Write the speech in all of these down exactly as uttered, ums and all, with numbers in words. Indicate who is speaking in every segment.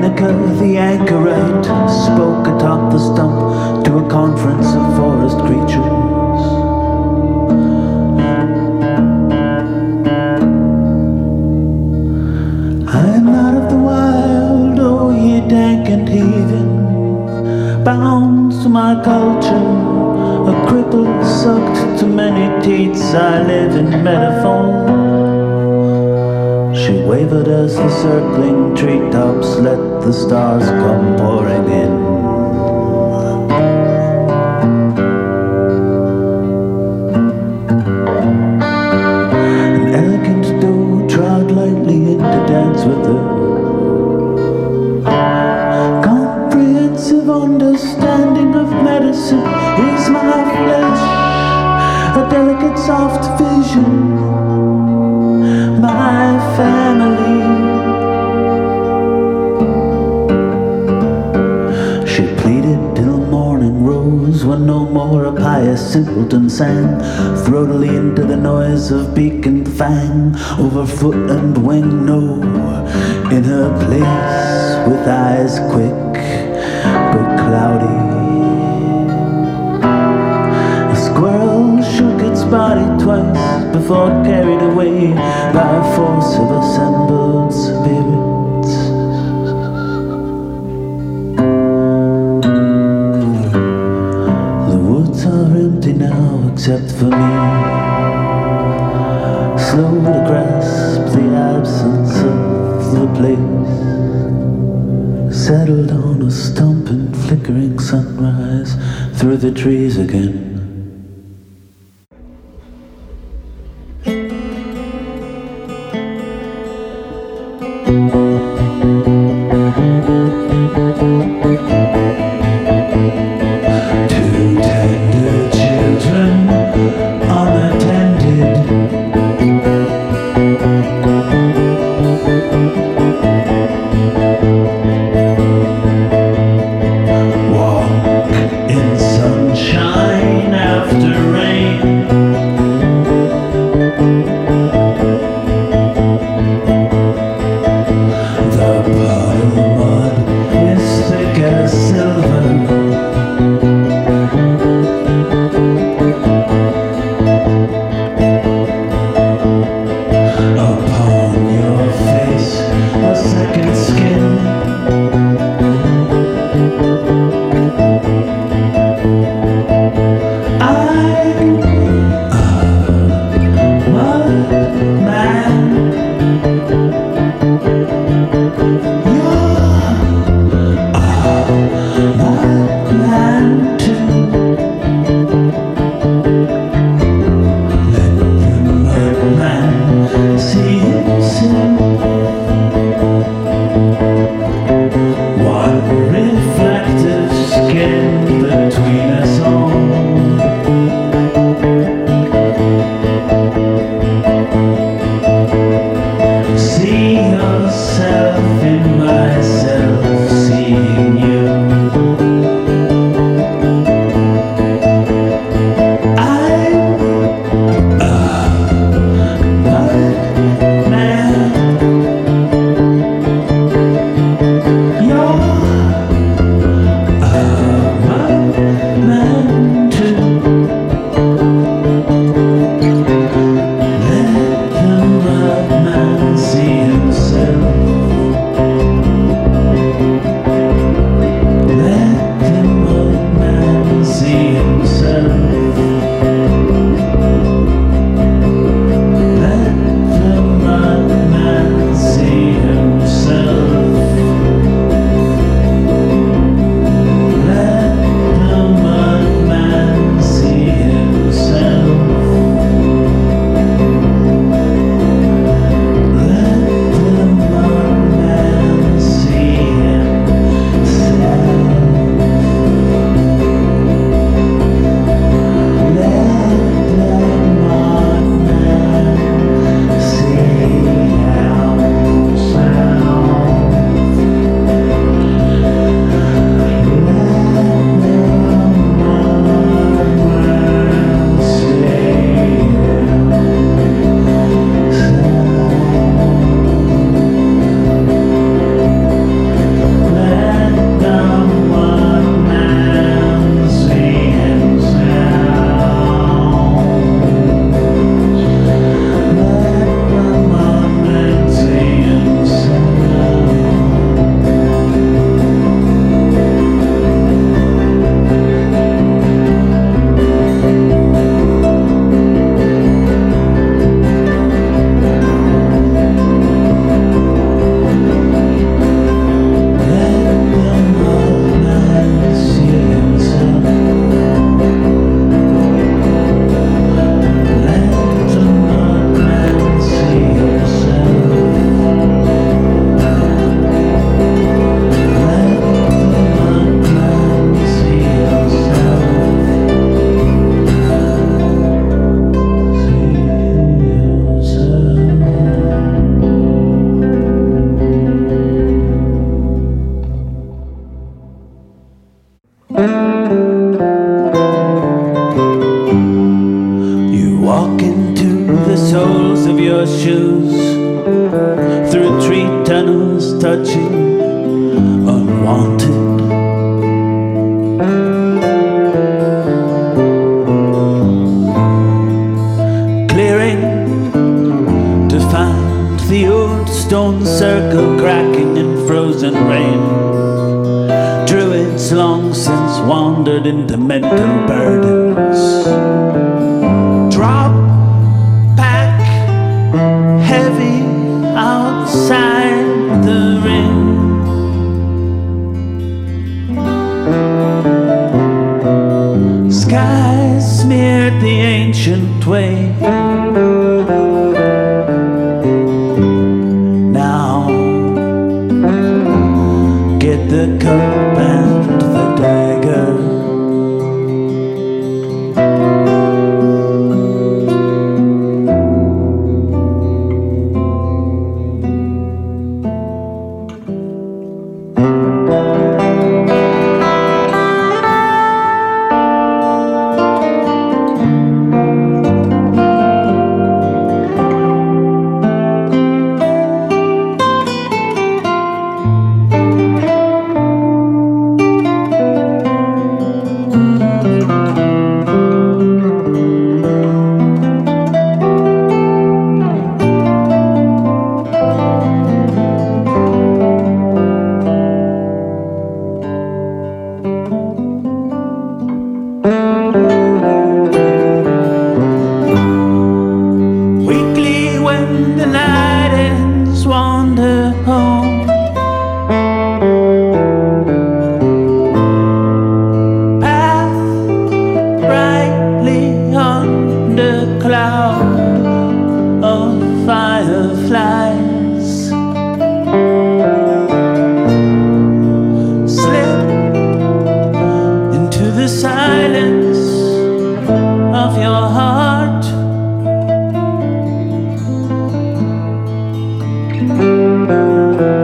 Speaker 1: Seneca the anchorite spoke atop the stump to a conference of forest creatures. I am not of the wild, oh ye dank and heaving, bound to my culture, a cripple sucked to many teats. I live in metaphor. She wavered as the circling treetops let the stars come pouring in. An elegant doe trod lightly in to dance with her. Comprehensive understanding of medicine is my flesh, a delicate soft vision, my family. She pleaded till morning rose, when no more a pious simpleton sang throatily into the noise of beak and fang, over foot and wing. No, in her place, with eyes quick but cloudy, a squirrel shook its body twice before carried away by a force of assembled spirits. The woods are empty now except for me, slow to grasp the absence of the place, settled on a stump in flickering sunrise through the trees again. Two tender children unattended, walk in sunshine after rain. The puddle mud is thick as silver. Upon your face, a second skin. I am mud man. You're a mud man too. Let the mud man see himself. One reflective skin between us all. See yourself in myself, seeing you. I'm a mud man. You're a mud man too. Let the mud man see himself. tree tunnels touching unwanted. Clearing to find the old stone circle cracking in frozen rain. Druids long since wandered into mental burdens. Drop back heavy outside the ring. Skies smeared the ancient way. Now get the cup and the dagger. Weekly when the night ends, wander home. Path brightly under cloud of fireflies. Slip into the silence of your heart. Thank you.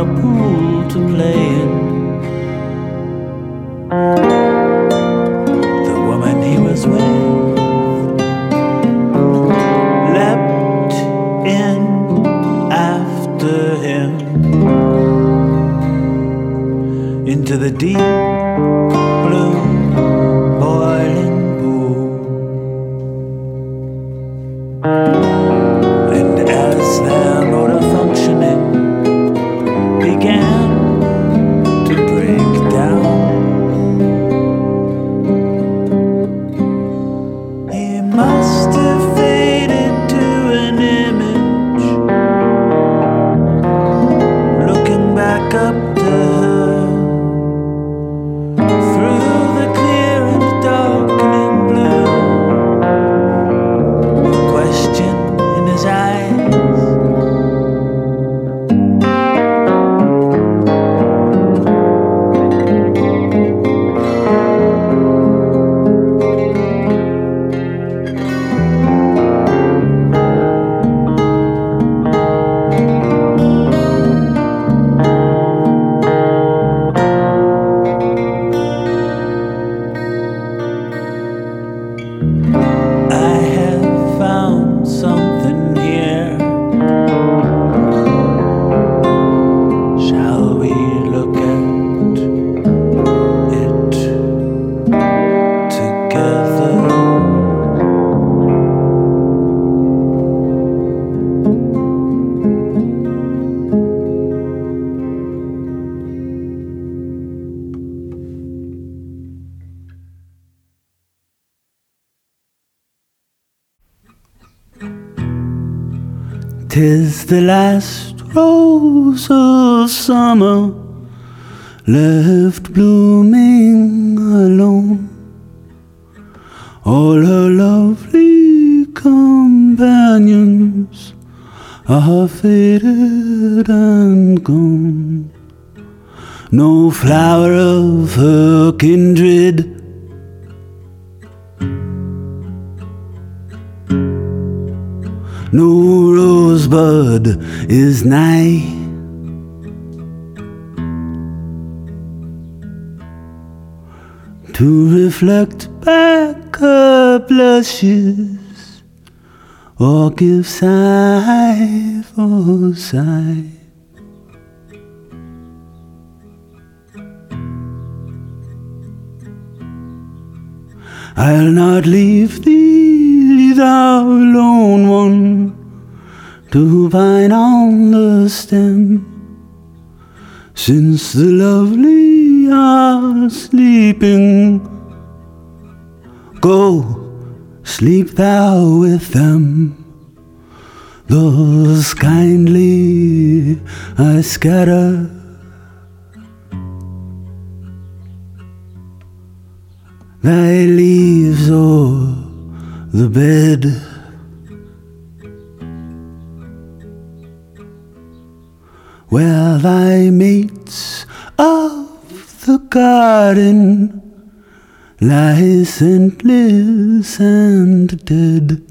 Speaker 1: a pool to play in. The woman he was with leapt in after him into the deep blue boiling pool. And as their mode of functioning began to break down, he must have faded to an image, looking back up to her through the clear and darkening blue, a question in his eyes. I have found something here. Shall we look at it together? Tis the last rose of summer left blooming alone. All her lovely companions are faded and gone. No flower of her kindred, no rosebud is nigh. To reflect back her blushes or give sigh for sigh. I'll not leave thee, thou lone one, to pine on the stem, since the lovely are sleeping. Go, sleep thou with them. Thus kindly I scatter thy leaves o'er the bed. Where thy mates of the garden lie scentless and dead.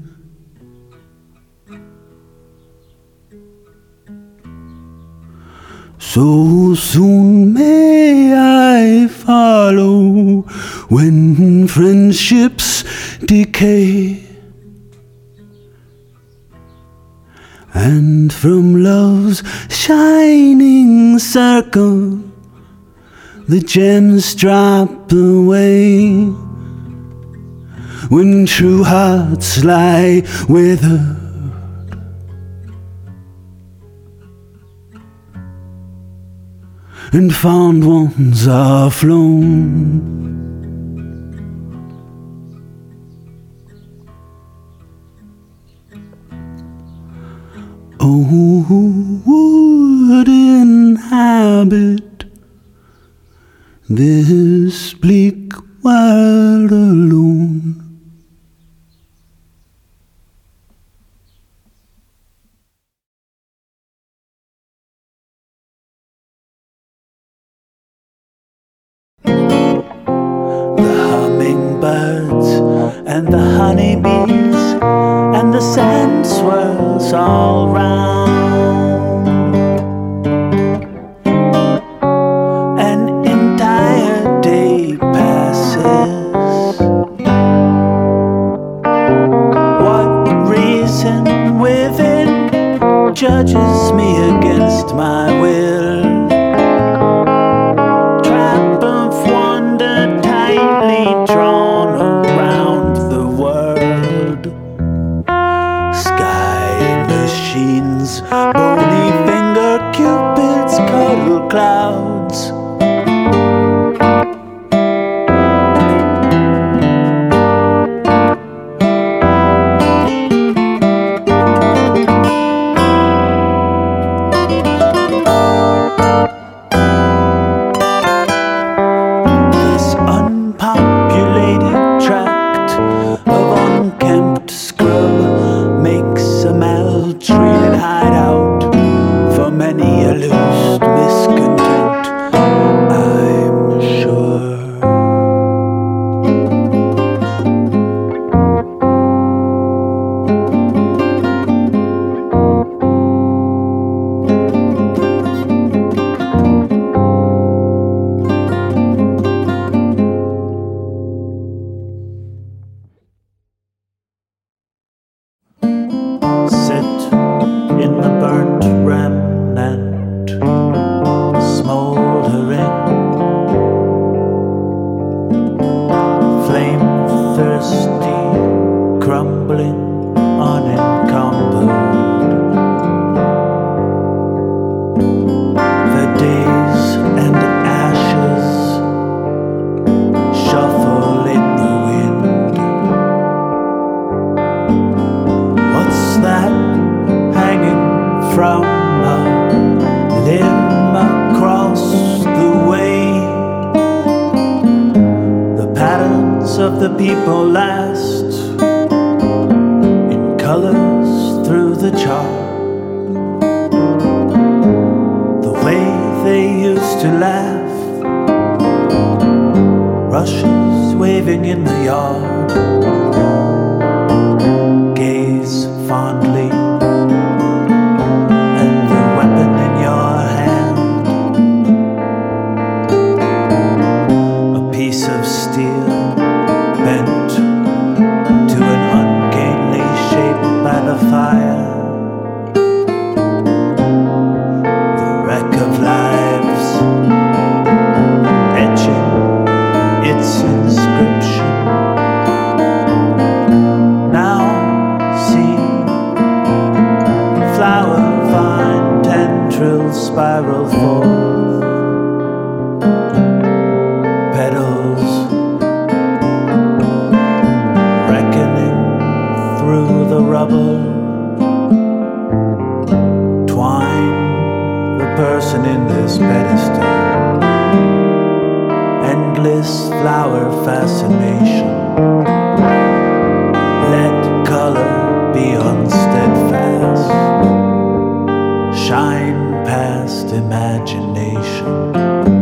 Speaker 1: So soon may I follow when friendships decay, and from love's shining circle the gems drop away. When true hearts lie withered and fond ones are flown, oh, who would inhabit this bleak world alone? Birds and the honeybees and the sand swirls all round. clouds. Of the people last in colors through the chart, the way they used to laugh, rushes waving in the yard, gaze fondly at the weapon in your hand, a piece of steel bent to an ungainly shape by the fire, the wreck of lives etching its inscription. Now see flower vine tendrils spiral forth, petals through the rubble, twine the person in this pedestal, endless flower fascination, let color be unsteadfast, shine past imagination.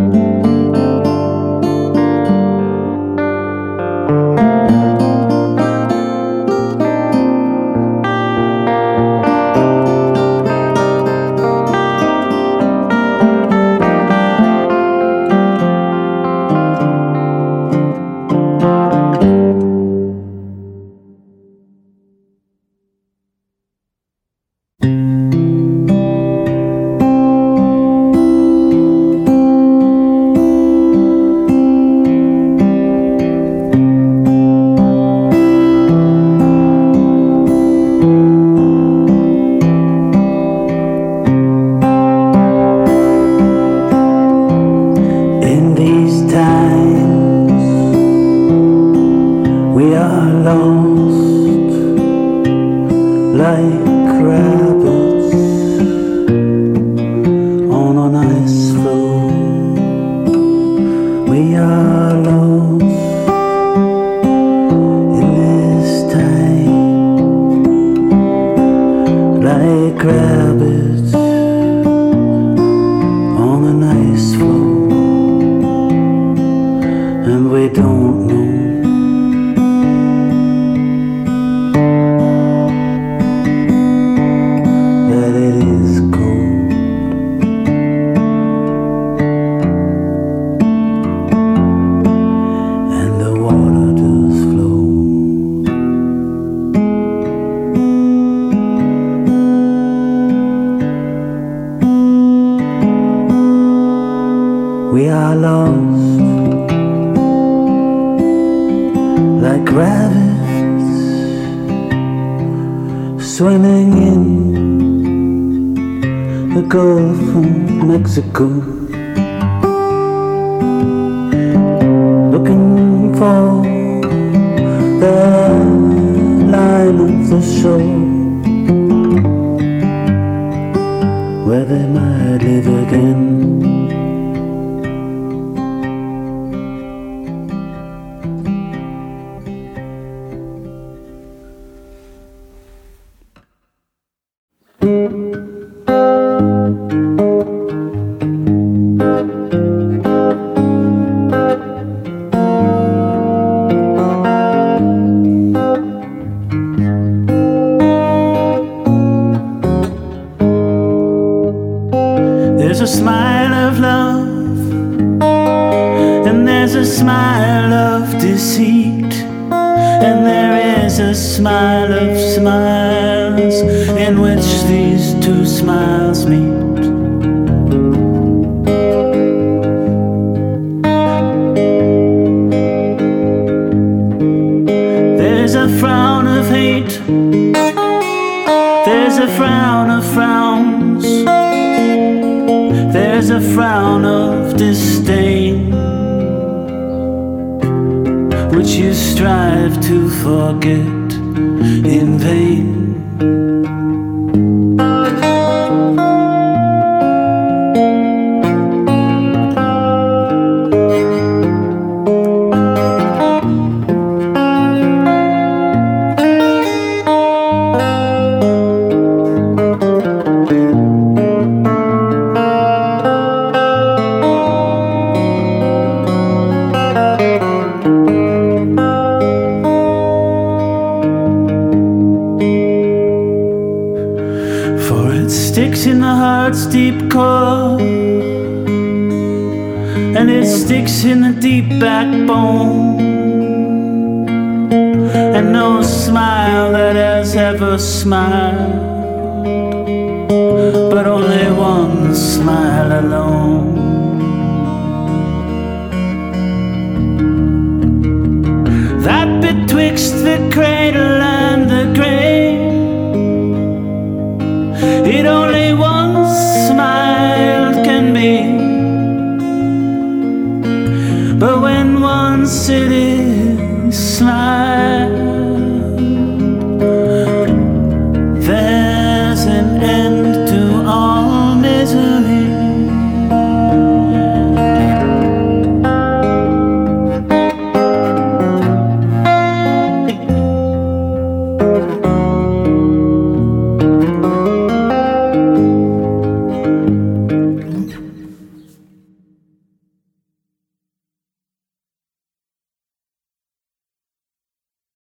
Speaker 1: We are lost like rabbits swimming in the Gulf of Mexico. for the line of the shore where they might live again. There's a smile of love, and there's a smile of deceit, and there is a smile of smiles in which these two smiles meet. There's a frown of hate, there's a frown of frowns, there's a frown of disdain, which you strive to forget in vain. For it sticks in the heart's deep core, and it sticks in the deep backbone, and no smile that has ever smiled, but only one smile alone. That betwixt the cradle and the grave, it only one smile can be, but when once it